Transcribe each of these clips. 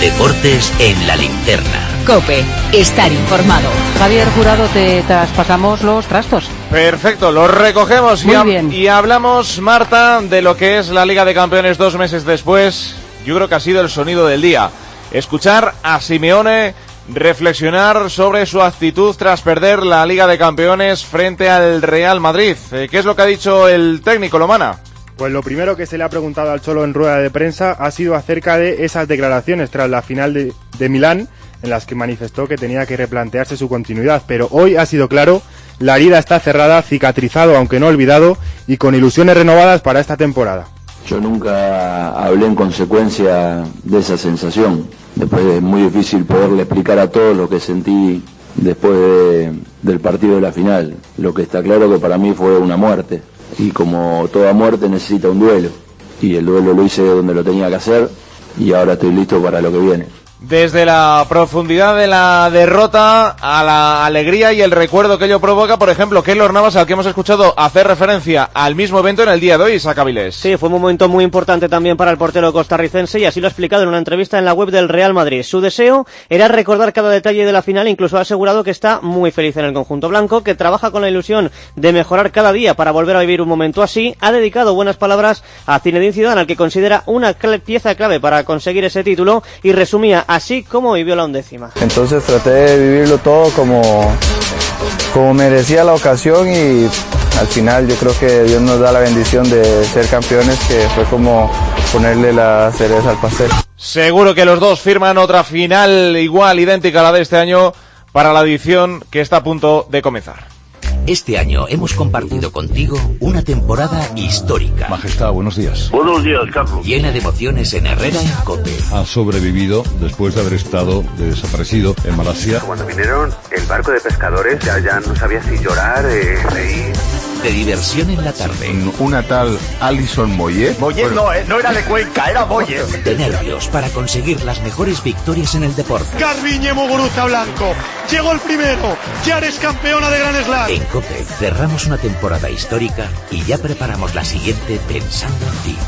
Deportes en la linterna. COPE, estar informado. Javier Jurado, te traspasamos los trastos. Perfecto, los recogemos. Muy bien. Y hablamos, Marta, de lo que es la Liga de Campeones 2 meses después. Yo creo que ha sido el sonido del día. Escuchar a Simeone reflexionar sobre su actitud tras perder la Liga de Campeones frente al Real Madrid. ¿Qué es lo que ha dicho el técnico, Lomana? Pues lo primero que se le ha preguntado al Cholo en rueda de prensa ha sido acerca de esas declaraciones tras la final de Milán, en las que manifestó que tenía que replantearse su continuidad, pero hoy ha sido claro, la herida está cerrada, cicatrizado aunque no olvidado, y con ilusiones renovadas para esta temporada. Yo nunca hablé en consecuencia de esa sensación. Después es muy difícil poderle explicar a todos lo que sentí después del partido de la final. Lo que está claro que para mí fue una muerte. Y como toda muerte necesita un duelo. Y el duelo lo hice donde lo tenía que hacer y ahora estoy listo para lo que viene. Desde la profundidad de la derrota a la alegría y el recuerdo que ello provoca, por ejemplo, Keylor Navas, al que hemos escuchado hacer referencia al mismo evento en el día de hoy, Isaac Avilés. Sí, fue un momento muy importante también para el portero costarricense y así lo ha explicado en una entrevista en la web del Real Madrid. Su deseo era recordar cada detalle de la final, incluso ha asegurado que está muy feliz en el conjunto blanco, que trabaja con la ilusión de mejorar cada día para volver a vivir un momento así. Ha dedicado buenas palabras a Zinedine Zidane, al que considera una pieza clave para conseguir ese título, y resumía así como vivió la 11ª. Entonces traté de vivirlo todo como merecía la ocasión y al final yo creo que Dios nos da la bendición de ser campeones, que fue como ponerle la cereza al pastel. Seguro que los dos firman otra final igual, idéntica a la de este año para la edición que está a punto de comenzar. Este año hemos compartido contigo una temporada histórica. Majestad, buenos días. Buenos días, Carlos. Llena de emociones en Herrera y COPE. Ha sobrevivido después de haber estado desaparecido en Malasia. Cuando vinieron el barco de pescadores, ya no sabía si llorar, reír. De diversión en la tarde. Una tal Alison Moyet. Moyet no era de Cuenca, era Moyet. De nervios para conseguir las mejores victorias en el deporte. Garbiñe Muguruza Blanco. Llegó el primero. Ya eres campeona de Grand Slam. En COPE cerramos una temporada histórica y ya preparamos la siguiente pensando en ti.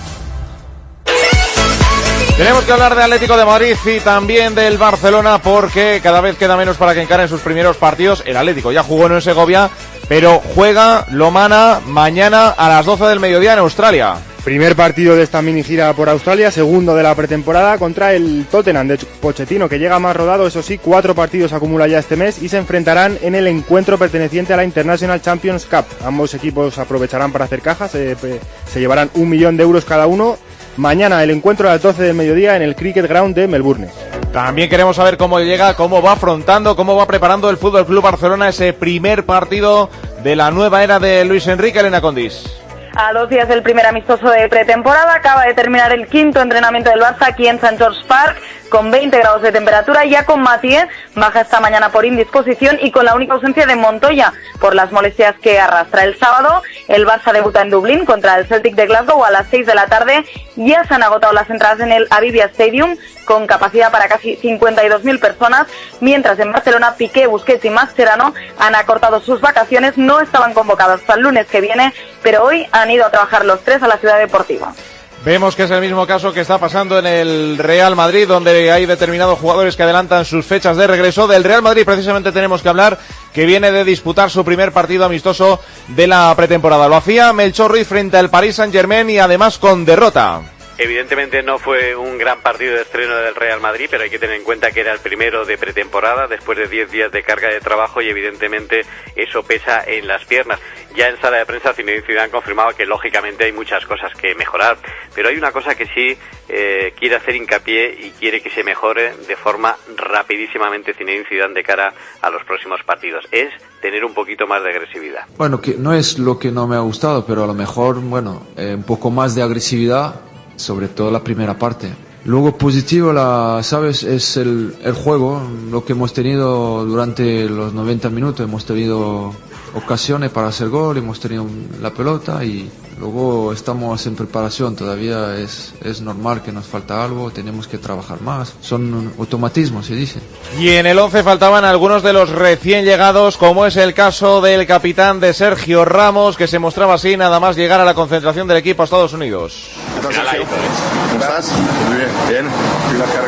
Tenemos que hablar de Atlético de Madrid y también del Barcelona, porque cada vez queda menos para que encaren sus primeros partidos. El Atlético ya jugó en Segovia, pero juega Lomana mañana a las 12 del mediodía en Australia. Primer partido de esta mini gira por Australia, segundo de la pretemporada contra el Tottenham de Pochettino, que llega más rodado, eso sí, 4 partidos acumula ya este mes y se enfrentarán en el encuentro perteneciente a la International Champions Cup. Ambos equipos aprovecharán para hacer cajas, se llevarán 1 millón de euros cada uno. Mañana el encuentro a las 12 del mediodía en el Cricket Ground de Melbourne. También queremos saber cómo llega, cómo va afrontando, cómo va preparando el Fútbol Club Barcelona ese primer partido de la nueva era de Luis Enrique. Elena Condis. A 2 días del primer amistoso de pretemporada acaba de terminar el 5º entrenamiento del Barça aquí en St. George Park, con 20 grados de temperatura. Ya con Mathieu baja esta mañana por indisposición y con la única ausencia de Montoya por las molestias que arrastra. El sábado el Barça debuta en Dublín contra el Celtic de Glasgow a las 6 de la tarde. Ya se han agotado las entradas en el Aviva Stadium, con capacidad para casi 52.000 personas, mientras en Barcelona Piqué, Busquets y Mascherano han acortado sus vacaciones. No estaban convocados hasta el lunes que viene, pero hoy han ido a trabajar los 3 a la ciudad deportiva. Vemos que es el mismo caso que está pasando en el Real Madrid, donde hay determinados jugadores que adelantan sus fechas de regreso. Del Real Madrid precisamente tenemos que hablar, que viene de disputar su primer partido amistoso de la pretemporada. Lo hacía Melchor Ruiz frente al Paris Saint-Germain y además con derrota. Evidentemente no fue un gran partido de estreno del Real Madrid, pero hay que tener en cuenta que era el primero de pretemporada, después de 10 días de carga de trabajo, y evidentemente eso pesa en las piernas. Ya en sala de prensa Zinedine Zidane confirmaba que lógicamente hay muchas cosas que mejorar, pero hay una cosa que sí quiere hacer hincapié y quiere que se mejore de forma rapidísimamente Zinedine Zidane de cara a los próximos partidos, es tener un poquito más de agresividad. Bueno, que no es lo que no me ha gustado, pero a lo mejor, un poco más de agresividad, sobre todo la primera parte. Luego positivo, sabes, es el juego, lo que hemos tenido durante los 90 minutos. Hemos tenido ocasiones para hacer gol, hemos tenido la pelota y luego estamos en preparación. Todavía es normal que nos falta algo, tenemos que trabajar más. Son automatismos, se dice. Y en el 11 faltaban algunos de los recién llegados, como es el caso del capitán de Sergio Ramos, que se mostraba así nada más llegar a la concentración del equipo a Estados Unidos. ¿Cómo estás? Muy bien, bien. Pilas cargadas.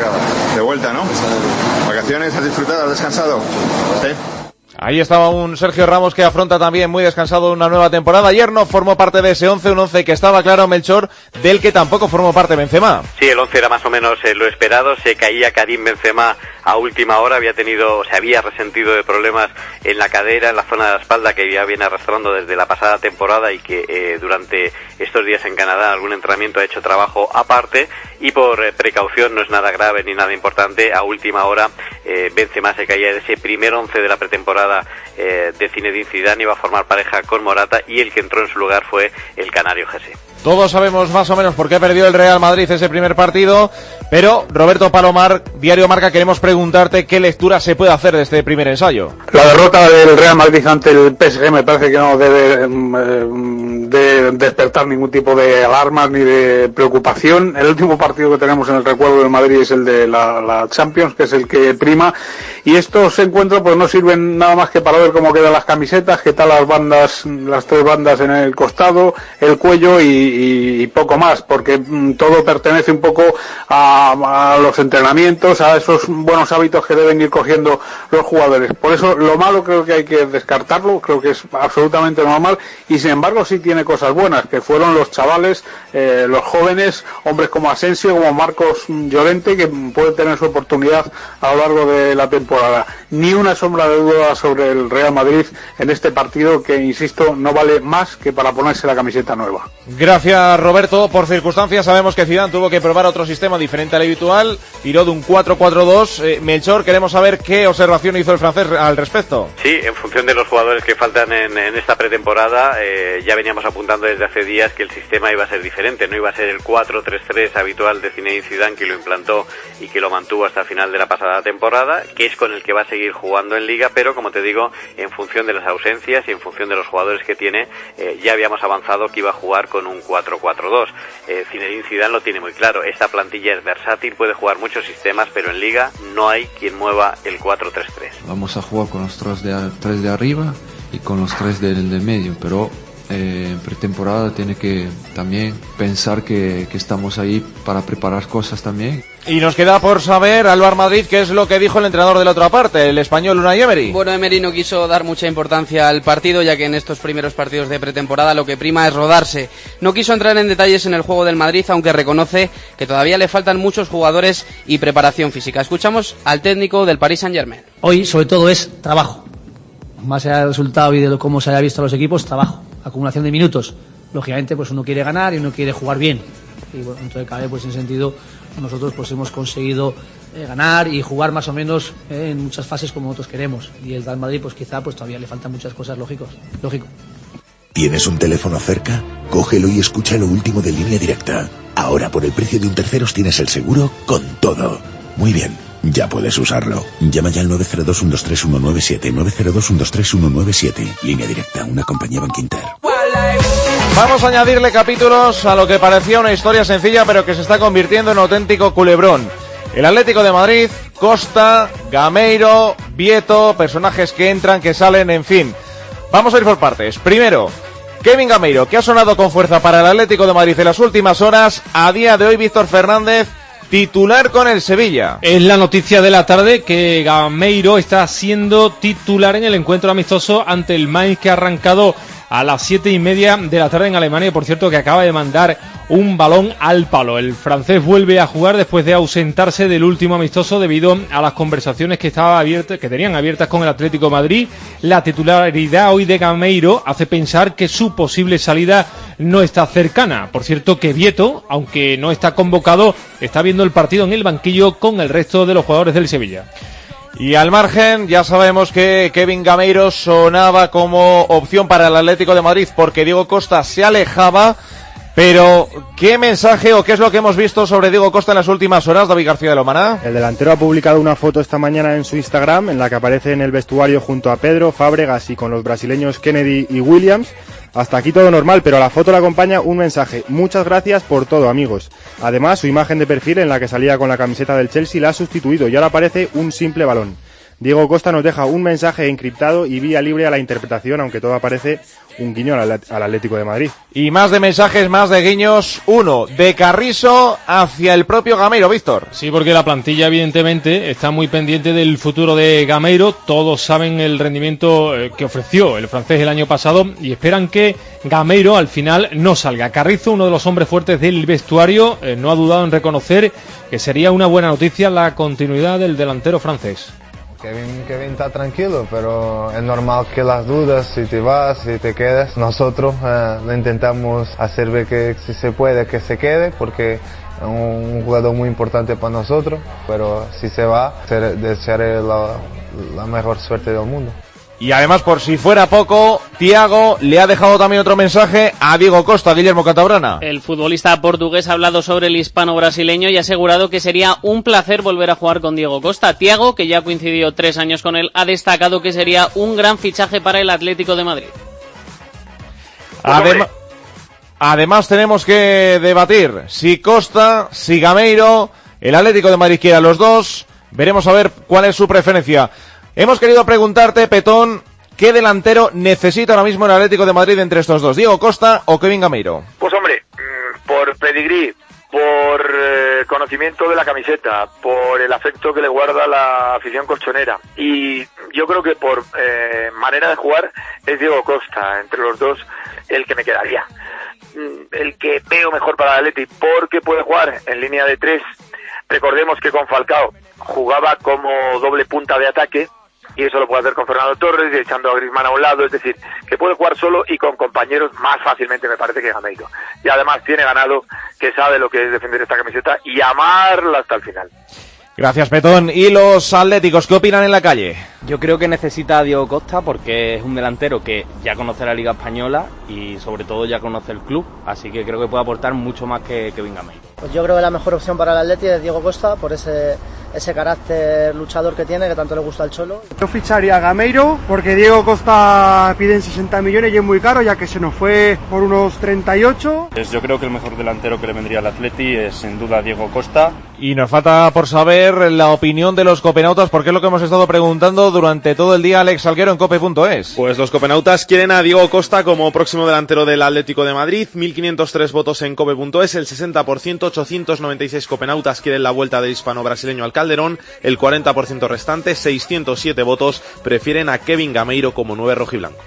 De vuelta, ¿no? ¿Vacaciones? ¿Has disfrutado? ¿Has descansado? ¿Sí? Ahí estaba un Sergio Ramos que afronta también muy descansado una nueva temporada. Ayer no formó parte de ese 11, un 11 que estaba claro, Melchor, del que tampoco formó parte Benzema. Sí, el 11 era más o menos lo esperado. Se caía Karim Benzema a última hora, se había resentido de problemas en la cadera, en la zona de la espalda, que ya viene arrastrando desde la pasada temporada y que durante estos días en Canadá algún entrenamiento ha hecho trabajo aparte, y por precaución, no es nada grave ni nada importante, a última hora Benzema se caía de ese primer 11 de la pretemporada de Zinedine Zidane, iba a formar pareja con Morata, y el que entró en su lugar fue el canario Jesse. Todos sabemos más o menos por qué perdió el Real Madrid ese primer partido, pero Roberto Palomar, Diario Marca, queremos preguntarte qué lectura se puede hacer de este primer ensayo. La derrota del Real Madrid ante el PSG me parece que no debe de despertar ningún tipo de alarmas ni de preocupación. El último partido que tenemos en el recuerdo del Madrid es el de la Champions, que es el que prima, y estos encuentros pues no sirven nada más que para ver cómo quedan las camisetas, qué tal las tres bandas en el costado, el cuello y poco más, porque todo pertenece un poco a los entrenamientos, a esos buenos hábitos que deben ir cogiendo los jugadores. Por eso lo malo creo que hay que descartarlo, creo que es absolutamente normal, y sin embargo sí tiene cosas buenas, que fueron los chavales, los jóvenes, hombres como Asensio, como Marcos Llorente, que pueden tener su oportunidad a lo largo de la temporada. Ni una sombra de duda sobre el Real Madrid en este partido, que insisto, no vale más que para ponerse la camiseta nueva. Gracias, Roberto. Por circunstancias sabemos que Zidane tuvo que probar otro sistema diferente al habitual, tiró de un 4-4-2. Melchor, queremos saber qué observación hizo el francés al respecto. Sí, en función de los jugadores que faltan en esta pretemporada, ya veníamos apuntando desde hace días que el sistema iba a ser diferente, no iba a ser el 4-3-3 habitual de Zinedine Zidane, que lo implantó y que lo mantuvo hasta el final de la pasada temporada, que es con el que va a seguir jugando en Liga, pero como te digo, en función de las ausencias y en función de los jugadores que tiene, ya habíamos avanzado que iba a jugar con un 4-4-2. Zinedine Zidane lo tiene muy claro, esta plantilla es versátil, puede jugar muchos sistemas, pero en Liga no hay quien mueva el 4-3-3. Vamos a jugar con los tres de arriba y con los tres del medio, pero en pretemporada tiene que también pensar que estamos ahí para preparar cosas también. Y nos queda por saber, Álvaro Madrid, qué es lo que dijo el entrenador de la otra parte, el español Unai Emery. Bueno, Emery no quiso dar mucha importancia al partido, ya que en estos primeros partidos de pretemporada lo que prima es rodarse. No quiso entrar en detalles en el juego del Madrid, aunque reconoce que todavía le faltan muchos jugadores y preparación física. Escuchamos al técnico del Paris Saint-Germain. Hoy, sobre todo, es trabajo. Más allá del resultado y de cómo se haya visto a los equipos, trabajo, acumulación de minutos. Lógicamente, pues uno quiere ganar y uno quiere jugar bien. Y bueno, entonces cabe, pues en ese sentido, nosotros pues hemos conseguido ganar y jugar más o menos en muchas fases como nosotros queremos. Y el Real Madrid, pues quizá pues todavía le faltan muchas cosas lógico. ¿Tienes un teléfono cerca? Cógelo y escucha lo último de Línea Directa. Ahora por el precio de un terceros tienes el seguro con todo. Muy bien, ya puedes usarlo. Llama ya al 902-123-197, 902-123-197. Línea Directa, una compañía Bankinter. Vamos a añadirle capítulos a lo que parecía una historia sencilla, pero que se está convirtiendo en un auténtico culebrón. El Atlético de Madrid, Costa, Gameiro, Vieto, personajes que entran, que salen, en fin. Vamos a ir por partes. Primero, Kevin Gameiro, que ha sonado con fuerza para el Atlético de Madrid en las últimas horas. A día de hoy, Víctor Fernández, titular con el Sevilla. Es la noticia de la tarde que Gameiro está siendo titular en el encuentro amistoso ante el Mainz, que ha arrancado a las 7:30 de la tarde en Alemania, y por cierto que acaba de mandar un balón al palo. El francés vuelve a jugar después de ausentarse del último amistoso debido a las conversaciones que tenían abiertas con el Atlético de Madrid. La titularidad hoy de Gameiro hace pensar que su posible salida no está cercana. Por cierto que Vieto, aunque no está convocado, está viendo el partido en el banquillo con el resto de los jugadores del Sevilla. Y al margen, ya sabemos que Kevin Gameiro sonaba como opción para el Atlético de Madrid porque Diego Costa se alejaba, pero ¿qué mensaje o qué es lo que hemos visto sobre Diego Costa en las últimas horas, David García de Lomana? El delantero ha publicado una foto esta mañana en su Instagram en la que aparece en el vestuario junto a Pedro, Fábregas y con los brasileños Kennedy y Williams. Hasta aquí todo normal, pero a la foto le acompaña un mensaje: muchas gracias por todo, amigos. Además, su imagen de perfil en la que salía con la camiseta del Chelsea la ha sustituido y ahora aparece un simple balón. Diego Costa nos deja un mensaje encriptado y vía libre a la interpretación, aunque todo parece un guiño al Atlético de Madrid. Y más de mensajes, más de guiños. Uno, de Carrizo hacia el propio Gameiro, Víctor. Sí, porque la plantilla evidentemente está muy pendiente del futuro de Gameiro. Todos saben el rendimiento que ofreció el francés el año pasado y esperan que Gameiro al final no salga. Carrizo, uno de los hombres fuertes del vestuario, no ha dudado en reconocer que sería una buena noticia la continuidad del delantero francés. Kevin está tranquilo, pero es normal que las dudas, si te vas, si te quedas. Nosotros lo intentamos hacer ver que si se puede que se quede, porque es un jugador muy importante para nosotros, pero si se va, desearé la mejor suerte del mundo. Y además, por si fuera poco, Thiago le ha dejado también otro mensaje a Diego Costa, Guillermo Cantabrana. El futbolista portugués ha hablado sobre el hispano-brasileño y ha asegurado que sería un placer volver a jugar con Diego Costa. Thiago, que ya coincidió 3 años con él, ha destacado que sería un gran fichaje para el Atlético de Madrid. Además tenemos que debatir si Costa, si Gameiro, el Atlético de Madrid quiere a los dos. Veremos a ver cuál es su preferencia. Hemos querido preguntarte, Petón, ¿qué delantero necesita ahora mismo el Atlético de Madrid entre estos dos? ¿Diego Costa o Kevin Gameiro? Pues hombre, por pedigrí, por conocimiento de la camiseta, por el afecto que le guarda la afición colchonera, y yo creo que por manera de jugar es Diego Costa, entre los dos el que me quedaría. El que veo mejor para el Atleti, porque puede jugar en línea de 3. Recordemos que con Falcao jugaba como doble punta de ataque, y eso lo puede hacer con Fernando Torres y echando a Griezmann a un lado, es decir, que puede jugar solo y con compañeros más fácilmente, me parece, que Gameiro. Y además tiene ganado, que sabe lo que es defender esta camiseta y amarla hasta el final. Gracias, Petón. ¿Y los atléticos qué opinan en la calle? Yo creo que necesita a Diego Costa porque es un delantero que ya conoce la Liga Española y sobre todo ya conoce el club, así que creo que puede aportar mucho más que Kevin Gameiro. Pues yo creo que la mejor opción para el Atleti es Diego Costa por ese carácter luchador que tiene, que tanto le gusta al Cholo. Yo ficharía a Gameiro porque Diego Costa piden 60 millones y es muy caro, ya que se nos fue por unos 38. Yo creo que el mejor delantero que le vendría al Atleti es sin duda Diego Costa. Y nos falta por saber la opinión de los copenautas, porque es lo que hemos estado preguntando durante todo el día. Alex Salguero en cope.es. Pues los copenautas quieren a Diego Costa como próximo delantero del Atlético de Madrid. 1.503 votos en cope.es, el 60%, 896 copenautas quieren la vuelta del hispano-brasileño al Calderón, el 40% restante, 607 votos, prefieren a Kevin Gameiro como 9 rojiblanco.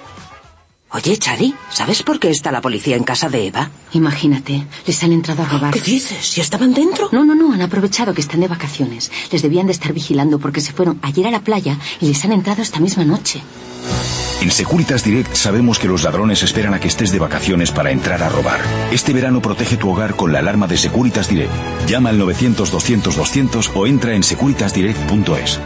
Oye, Chari, ¿sabes por qué está la policía en casa de Eva? Imagínate, les han entrado a robar. ¿Qué dices? ¿Y estaban dentro? No, han aprovechado que están de vacaciones. Les debían de estar vigilando porque se fueron ayer a la playa y les han entrado esta misma noche. En Securitas Direct sabemos que los ladrones esperan a que estés de vacaciones para entrar a robar. Este verano protege tu hogar con la alarma de Securitas Direct. Llama al 900-200-200 o entra en securitasdirect.es.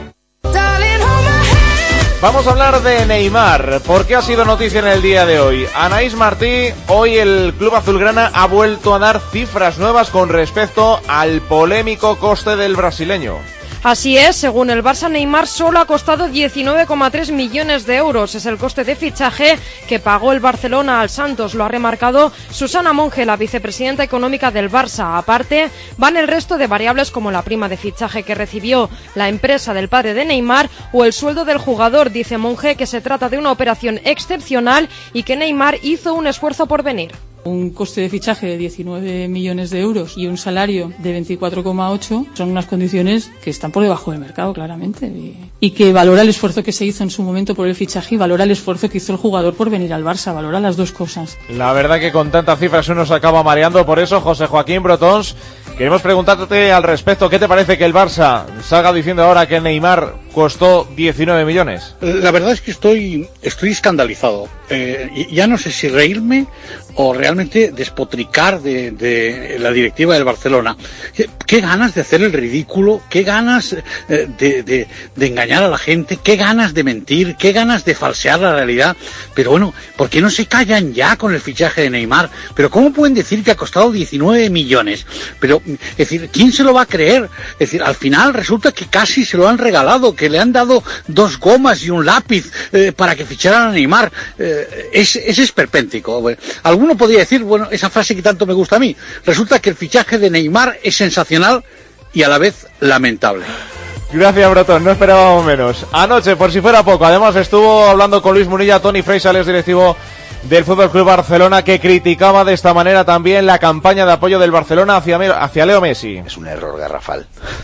Vamos a hablar de Neymar, porque ha sido noticia en el día de hoy. Anaís Martí, hoy el club azulgrana ha vuelto a dar cifras nuevas con respecto al polémico coste del brasileño. Así es, según el Barça, Neymar solo ha costado 19,3 millones de euros. Es el coste de fichaje que pagó el Barcelona al Santos. Lo ha remarcado Susana Monge, la vicepresidenta económica del Barça. Aparte, van el resto de variables como la prima de fichaje que recibió la empresa del padre de Neymar o el sueldo del jugador. Dice Monge que se trata de una operación excepcional y que Neymar hizo un esfuerzo por venir. Un coste de fichaje de 19 millones de euros y un salario de 24,8 son unas condiciones que están por debajo del mercado, claramente. Y que valora el esfuerzo que se hizo en su momento por el fichaje y valora el esfuerzo que hizo el jugador por venir al Barça. Valora las dos cosas. La verdad que con tantas cifras uno se acaba mareando. Por eso, José Joaquín Brotons, queremos preguntarte al respecto. ¿Qué te parece que el Barça salga diciendo ahora que Neymar costó 19 millones? La verdad es que estoy escandalizado. Ya no sé si reírme o realmente despotricar de la directiva del Barcelona. Qué ganas de hacer el ridículo, qué ganas de engañar a la gente, qué ganas de mentir, qué ganas de falsear la realidad. Pero bueno, ¿por qué no se callan ya con el fichaje de Neymar? Pero ¿cómo pueden decir que ha costado 19 millones? Pero, es decir, ¿quién se lo va a creer? Es decir, al final resulta que casi se lo han regalado, que le han dado 2 gomas y un lápiz para que ficharan a Neymar. Es esperpéntico. Bueno, alguno podría decir, bueno, esa frase que tanto me gusta a mí. Resulta que el fichaje de Neymar es sensacional y a la vez lamentable. Gracias, Brotón, no esperábamos menos. Anoche, por si fuera poco, además estuvo hablando con Luis Munilla, Toni Freixas, directivo del Fútbol Club Barcelona, que criticaba de esta manera también la campaña de apoyo del Barcelona hacia Leo Messi. Es un error garrafal,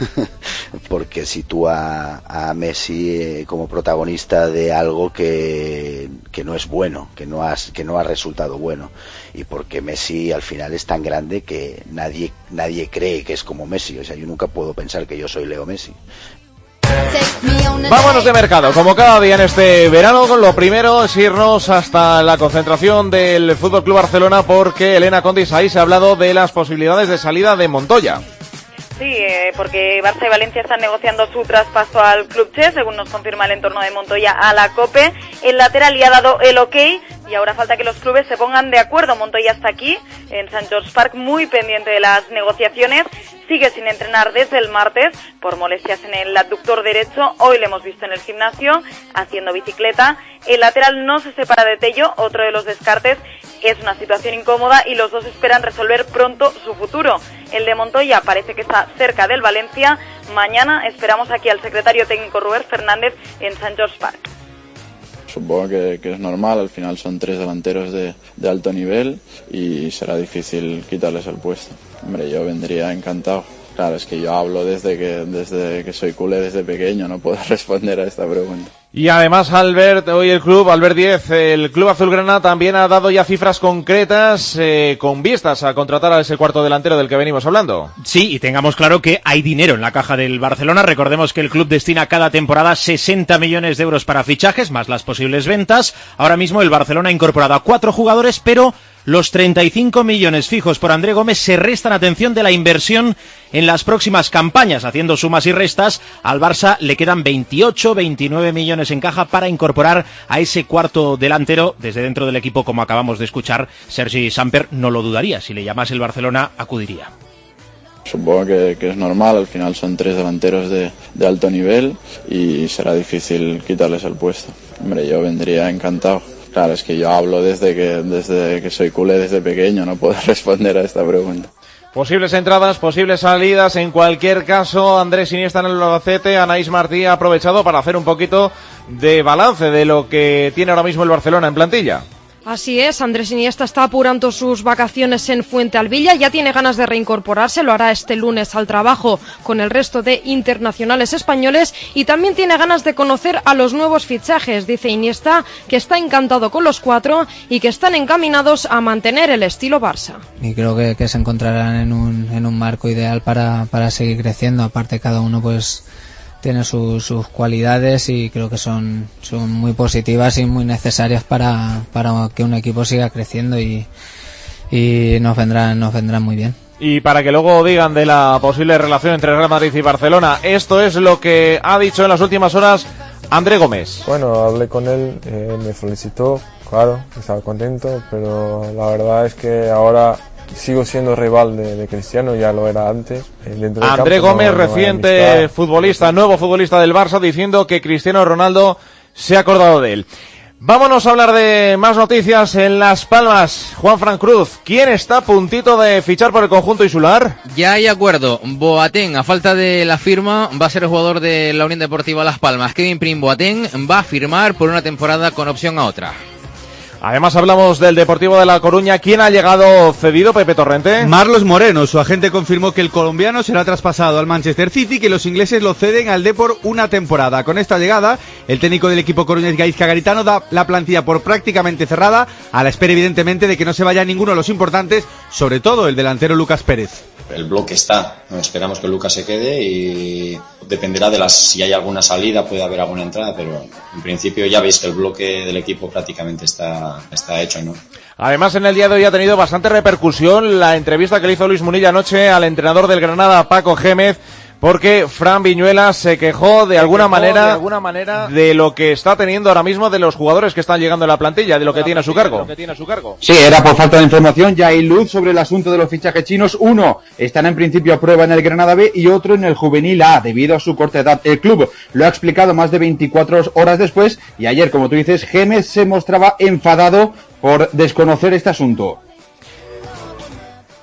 porque sitúa a Messi como protagonista de algo que no es bueno, que no ha resultado bueno, y porque Messi al final es tan grande que nadie cree que es como Messi. O sea, yo nunca puedo pensar que yo soy Leo Messi. Vámonos de mercado, como cada día en este verano. Lo primero es irnos hasta la concentración del FC Barcelona, porque Elena Condis, ahí se ha hablado de las posibilidades de salida de Montoya. Sí, porque Barça y Valencia están negociando su traspaso al Club Che, según nos confirma el entorno de Montoya a la COPE. El lateral ya ha dado el ok y ahora falta que los clubes se pongan de acuerdo. Montoya está aquí, en St. George Park, muy pendiente de las negociaciones. Sigue sin entrenar desde el martes por molestias en el abductor derecho. Hoy le hemos visto en el gimnasio haciendo bicicleta. El lateral no se separa de Tello, otro de los descartes. Es una situación incómoda y los dos esperan resolver pronto su futuro. El de Montoya parece que está cerca del Valencia. Mañana esperamos aquí al secretario técnico Robert Fernández en St. George Park. Supongo que es normal, al final son 3 delanteros de alto nivel y será difícil quitarles el puesto. Hombre, yo vendría encantado. Claro, es que yo hablo desde que soy culé desde pequeño, no puedo responder a esta pregunta. Y además, Albert, hoy el Club Azulgrana también ha dado ya cifras concretas con vistas a contratar a ese cuarto delantero del que venimos hablando. Sí, y tengamos claro que hay dinero en la caja del Barcelona. Recordemos que el club destina cada temporada 60 millones de euros para fichajes, más las posibles ventas. Ahora mismo el Barcelona ha incorporado a 4 jugadores, pero los 35 millones fijos por André Gómez se restan, atención, de la inversión en las próximas campañas. Haciendo sumas y restas, al Barça le quedan 28, 29 millones en caja para incorporar a ese cuarto delantero. Desde dentro del equipo, como acabamos de escuchar, Sergi Samper no lo dudaría. Si le llamase el Barcelona, acudiría. Supongo que es normal, al final son 3 delanteros de alto nivel y será difícil quitarles el puesto. Hombre, yo vendría encantado. Claro, es que yo hablo desde que soy culé desde pequeño, no puedo responder a esta pregunta. Posibles entradas, posibles salidas, en cualquier caso, Andrés Iniesta en el Albacete, Anaís Martí ha aprovechado para hacer un poquito de balance de lo que tiene ahora mismo el Barcelona en plantilla. Así es, Andrés Iniesta está apurando sus vacaciones en Fuentealbilla, ya tiene ganas de reincorporarse, lo hará este lunes al trabajo con el resto de internacionales españoles y también tiene ganas de conocer a los nuevos fichajes. Dice Iniesta que está encantado con los 4 y que están encaminados a mantener el estilo Barça. Y creo que se encontrarán en un marco ideal para seguir creciendo. Aparte, cada uno pues tiene sus cualidades y creo que son muy positivas y muy necesarias para que un equipo siga creciendo y nos vendrán muy bien. Y para que luego digan de la posible relación entre Real Madrid y Barcelona, esto es lo que ha dicho en las últimas horas André Gómez. Bueno, hablé con él, me felicitó, claro, estaba contento, pero la verdad es que ahora sigo siendo rival de Cristiano, ya lo era antes. André Gómez, reciente futbolista, nuevo futbolista del Barça, diciendo que Cristiano Ronaldo se ha acordado de él. Vámonos a hablar de más noticias en Las Palmas. Juanfran Cruz, ¿quién está a puntito de fichar por el conjunto insular? Ya hay acuerdo. Boateng, a falta de la firma, va a ser el jugador de la Unión Deportiva Las Palmas. Kevin Prim Boateng va a firmar por una temporada con opción a otra. Además hablamos del Deportivo de La Coruña. ¿Quién ha llegado cedido, Pepe Torrente? Marlos Moreno. Su agente confirmó que el colombiano será traspasado al Manchester City y que los ingleses lo ceden al Depor una temporada. Con esta llegada, el técnico del equipo coruñés Gaizka Garitano da la plantilla por prácticamente cerrada, a la espera evidentemente de que no se vaya ninguno de los importantes, sobre todo el delantero Lucas Pérez. El bloque está, esperamos que Lucas se quede y dependerá de si hay alguna salida, puede haber alguna entrada, pero en principio ya veis que el bloque del equipo prácticamente está hecho, ¿no? Además, en el día de hoy ha tenido bastante repercusión la entrevista que le hizo Luis Munilla anoche al entrenador del Granada, Paco Gémez, porque Fran Viñuela se quejó de alguna manera de lo que está teniendo ahora mismo de los jugadores que están llegando en la plantilla, de lo que tiene a su cargo. Sí, era por falta de información. Ya hay luz sobre el asunto de los fichajes chinos. Uno están en principio a prueba en el Granada B y otro en el Juvenil A, debido a su corta edad. El club lo ha explicado más de 24 horas después y ayer, como tú dices, Gémez se mostraba enfadado por desconocer este asunto.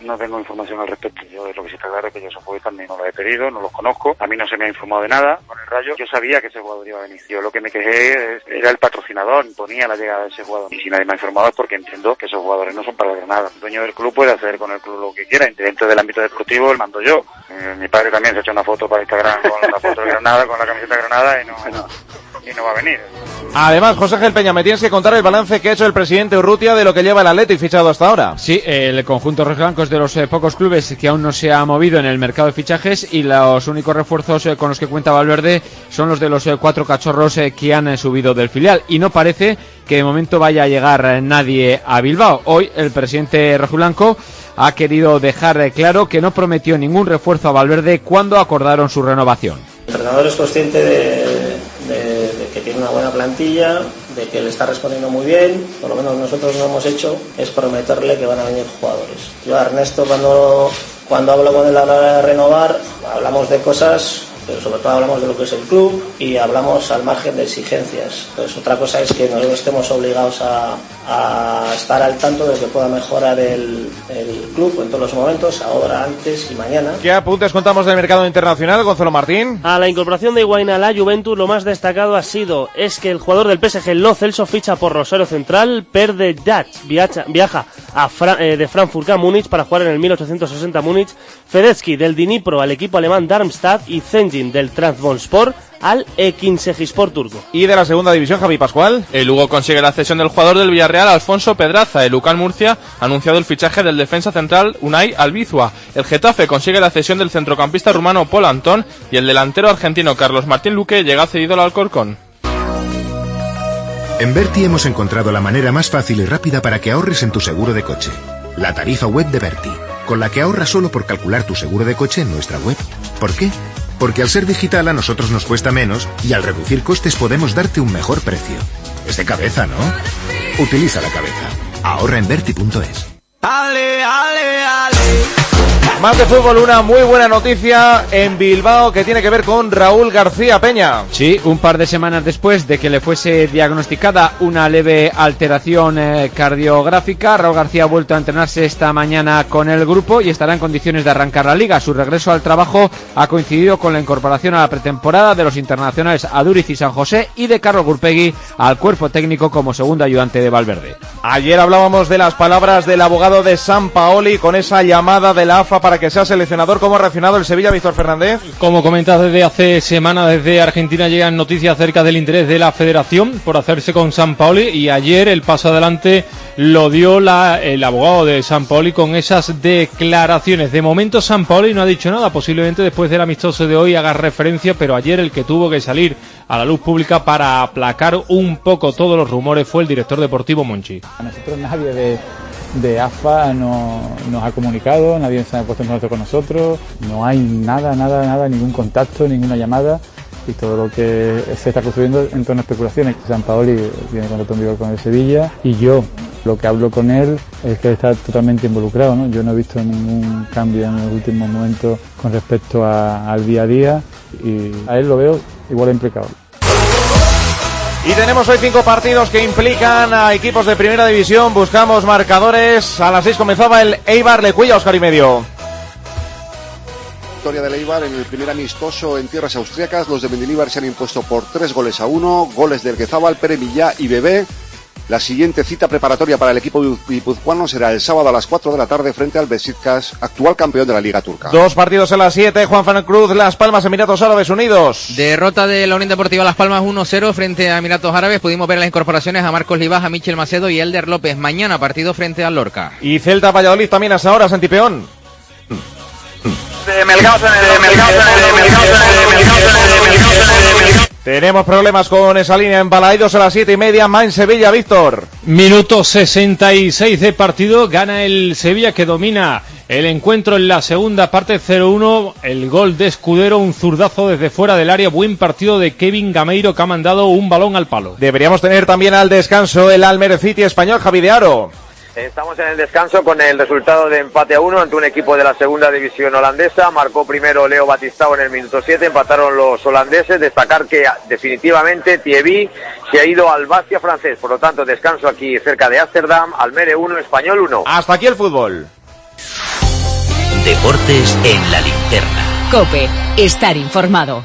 No tengo información al respecto. Yo lo que sí está claro es que yo esos futbolistas no los he pedido, no los conozco. A mí no se me ha informado de nada con el Rayo. Yo sabía que ese jugador iba a venir. Yo lo que me quejé era el patrocinador, imponía la llegada de ese jugador. Y si nadie me ha informado es porque entiendo que esos jugadores no son para el Granada. El dueño del club puede hacer con el club lo que quiera. Dentro del ámbito deportivo, el mando yo. Mi padre también se ha hecho una foto para Instagram con la foto de Granada, con la camiseta de Granada y no va a venir. Además, José Ángel Peña, me tienes que contar el balance que ha hecho el presidente Urrutia de lo que lleva el Athletic fichado hasta ahora. Sí, el conjunto rojiblanco es de los pocos clubes que aún no se ha movido en el mercado de fichajes y los únicos refuerzos con los que cuenta Valverde son los de los 4 cachorros que han subido del filial y no parece que de momento vaya a llegar nadie a Bilbao. Hoy el presidente rojiblanco ha querido dejar claro que no prometió ningún refuerzo a Valverde cuando acordaron su renovación. El entrenador es consciente de que tiene una buena plantilla, de que le está respondiendo muy bien. Por lo menos nosotros lo hemos hecho, es prometerle que van a venir jugadores. Yo a Ernesto cuando hablo con él a la hora de renovar, hablamos de cosas, pero sobre todo hablamos de lo que es el club y hablamos al margen de exigencias. Entonces otra cosa es que nosotros estemos obligados a estar al tanto de que pueda mejorar el club en todos los momentos, ahora, antes y mañana. ¿Qué apuntes contamos del mercado internacional, Gonzalo Martín? A la incorporación de Higuaín a la Juventus, lo más destacado es que el jugador del PSG, Lo Celso, ficha por Rosario Central. Perde Dach viaja de Frankfurt a Múnich para jugar en el 1860 Múnich. Fedetsky del Dnipro al equipo alemán Darmstadt y Zengin del Trabzonspor al Ekinsegispor turco. Y de la segunda división, Javi Pascual. El Lugo consigue la cesión del jugador del Villarreal, Alfonso Pedraza. El UCAM Murcia ha anunciado el fichaje del defensa central Unai Albizua. El Getafe consigue la cesión del centrocampista rumano Paul Antón y el delantero argentino Carlos Martín Luque llega cedido al Alcorcón. En Berti hemos encontrado la manera más fácil y rápida para que ahorres en tu seguro de coche. La tarifa web de Berti, con la que ahorras solo por calcular tu seguro de coche en nuestra web. ¿Por qué? Porque al ser digital a nosotros nos cuesta menos y al reducir costes podemos darte un mejor precio. Es de cabeza, ¿no? Utiliza la cabeza. Ahorra en Berti.es. Más de fútbol, una muy buena noticia en Bilbao que tiene que ver con Raúl García Peña. Sí, un par de semanas después de que le fuese diagnosticada una leve alteración cardiográfica, Raúl García ha vuelto a entrenarse esta mañana con el grupo y estará en condiciones de arrancar la liga. Su regreso al trabajo ha coincidido con la incorporación a la pretemporada de los internacionales Aduriz y San José y de Carlos Gurpegui al cuerpo técnico como segundo ayudante de Valverde. Ayer hablábamos de las palabras del abogado de Sampaoli con esa llamada de la AFA para que sea seleccionador. ¿Cómo ha reaccionado el Sevilla, Víctor Fernández? Como comentas, desde hace semanas desde Argentina llegan noticias acerca del interés de la federación por hacerse con Sampaoli y ayer el paso adelante lo dio el abogado de Sampaoli con esas declaraciones. De momento Sampaoli no ha dicho nada, posiblemente después del amistoso de hoy haga referencia, pero ayer el que tuvo que salir a la luz pública para aplacar un poco todos los rumores fue el director deportivo Monchi. A nosotros nadie de AFA nos ha comunicado, nadie se ha puesto en contacto con nosotros, no hay nada, ningún contacto, ninguna llamada y todo lo que se está construyendo en torno a especulaciones. Sampaoli tiene contrato en vigor con el Sevilla y yo lo que hablo con él es que está totalmente involucrado, ¿no? Yo no he visto ningún cambio en los últimos momentos con respecto al día a día y a él lo veo igual implicado. Y tenemos hoy 5 partidos que implican a equipos de primera división. Buscamos marcadores. A las 6 comenzaba el Eibar Lecuilla, Óscar y medio. Victoria del Eibar en el primer amistoso en tierras austriacas. Los de Mendilibar se han impuesto por 3-1. Goles de Erguezábal, Pere Millá y Bebé. La siguiente cita preparatoria para el equipo guipuzcoano será el sábado a las 4 de la tarde frente al Beşiktaş, actual campeón de la Liga Turca. 2 partidos a las 7, Juan Fran Cruz, Las Palmas, Emiratos Árabes Unidos. Derrota de la Unión Deportiva Las Palmas 1-0 frente a Emiratos Árabes. Pudimos ver las incorporaciones a Marcos Libás, a Michel Macedo y Elder López. Mañana partido frente al Lorca. Y Celta Valladolid también hasta ahora, Santipeón. Tenemos problemas con esa línea en Balaidos a las 7:30, Mainz Sevilla, Víctor. Minuto 66 de partido, gana el Sevilla que domina el encuentro en la segunda parte 0-1, el gol de Escudero, un zurdazo desde fuera del área, buen partido de Kevin Gameiro que ha mandado un balón al palo. Deberíamos tener también al descanso el Almer City español, Javi de Aro. Estamos en el descanso con el resultado de empate a 1 ante un equipo de la segunda división holandesa. Marcó primero Leo Batistao en el minuto 7, empataron los holandeses. Destacar que definitivamente Thierry se ha ido al Bastia francés. Por lo tanto, descanso aquí cerca de Ámsterdam. Almere 1, Español 1. Hasta aquí el fútbol. Deportes en la linterna. COPE. Estar informado.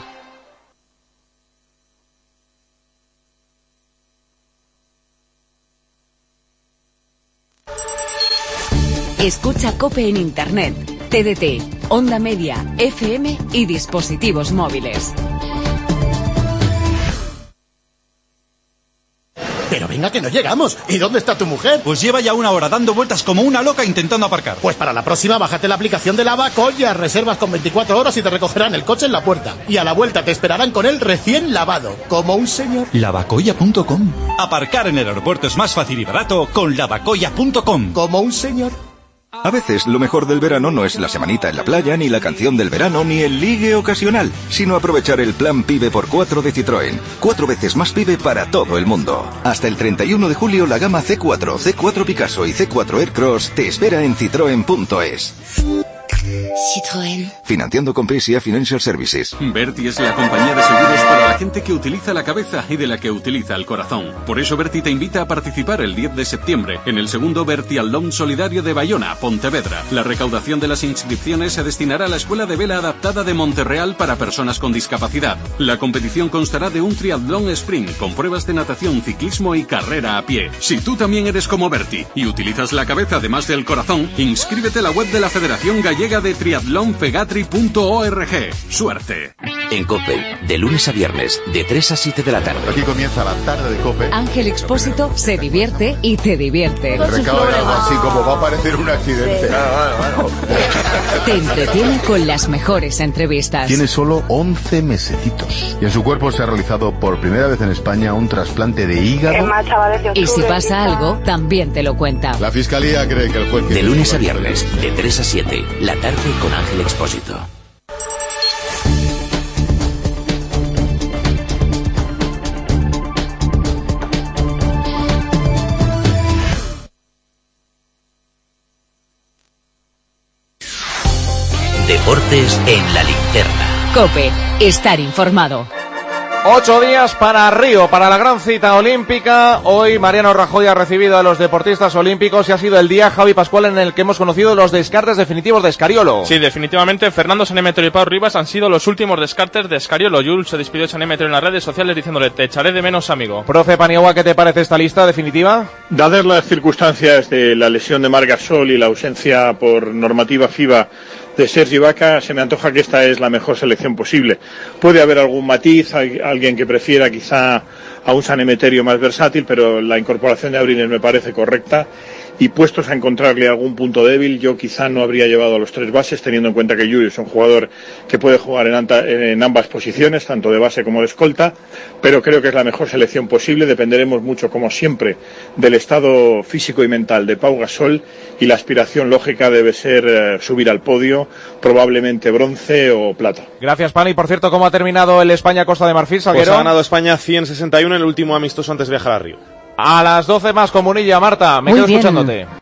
Escucha COPE en Internet, TDT, Onda Media, FM y dispositivos móviles. Pero venga que no llegamos. ¿Y dónde está tu mujer? Pues lleva ya una hora dando vueltas como una loca intentando aparcar. Pues para la próxima bájate la aplicación de Lavacoya. Reservas con 24 horas y te recogerán el coche en la puerta. Y a la vuelta te esperarán con él recién lavado, como un señor. Lavacoya.com. Aparcar en el aeropuerto es más fácil y barato con lavacoya.com. Como un señor. A veces lo mejor del verano no es la semanita en la playa, ni la canción del verano, ni el ligue ocasional, sino aprovechar el plan PIBE por 4 de Citroën. 4 veces más PIBE para todo el mundo. Hasta el 31 de julio la gama C4, C4 Picasso y C4 Aircross te espera en citroen.es. Citroën. Financiando con PSA Financial Services. Berti es la compañía de seguros para la gente que utiliza la cabeza y de la que utiliza el corazón. Por eso Berti te invita a participar el 10 de septiembre en el segundo Bertialdón Solidario de Bayona, Pontevedra. La recaudación de las inscripciones se destinará a la Escuela de Vela Adaptada de Monterreal para personas con discapacidad. La competición constará de un triatlón sprint con pruebas de natación, ciclismo y carrera a pie. Si tú también eres como Berti y utilizas la cabeza además del corazón, inscríbete a la web de la Federación Gallega de triatlonpegatri.org. ¡Suerte! En COPE, de lunes a viernes, de 3 a 7 de la tarde. Aquí comienza la tarde de COPE. Ángel Expósito se divierte y te divierte. El recado era algo así como va a aparecer un accidente. Te entretiene con las mejores entrevistas. Tiene solo 11 mesecitos y en su cuerpo se ha realizado por primera vez en España un trasplante de hígado. Y si pasa algo, también te lo cuenta. La Fiscalía cree que el juez... De lunes a viernes, de 3 a 7, la tarde con Ángel Expósito. Deportes en la linterna. COPE. Estar informado. 8 días para Río, para la gran cita olímpica. Hoy Mariano Rajoy ha recibido a los deportistas olímpicos y ha sido el día, Javi Pascual, en el que hemos conocido los descartes definitivos de Escariolo. Sí, definitivamente Fernando Sanemeterio y Pau Rivas han sido los últimos descartes de Escariolo. Jules se despidió de Sanemeterio en las redes sociales diciéndole: te echaré de menos, amigo. Profe Paniagua, ¿qué te parece esta lista definitiva? Dadas las circunstancias de la lesión de Marc Gasol y la ausencia por normativa FIBA de Sergi Vaca, se me antoja que esta es la mejor selección posible. Puede haber algún matiz, hay alguien que prefiera quizá a un Sanemeterio más versátil, pero la incorporación de Abrines me parece correcta. Y puestos a encontrarle algún punto débil, yo quizá no habría llevado a los 3 bases, teniendo en cuenta que Llull es un jugador que puede jugar en ambas posiciones, tanto de base como de escolta, pero creo que es la mejor selección posible. Dependeremos mucho, como siempre, del estado físico y mental de Pau Gasol, y la aspiración lógica debe ser subir al podio, probablemente bronce o plata. Gracias, Pani. Por cierto, ¿cómo ha terminado el España-Costa de Marfil, Salguero? Pues ha ganado España 161 en el último amistoso antes de viajar a Río. A las 12 más Comunilla, Marta, me quedo escuchándote.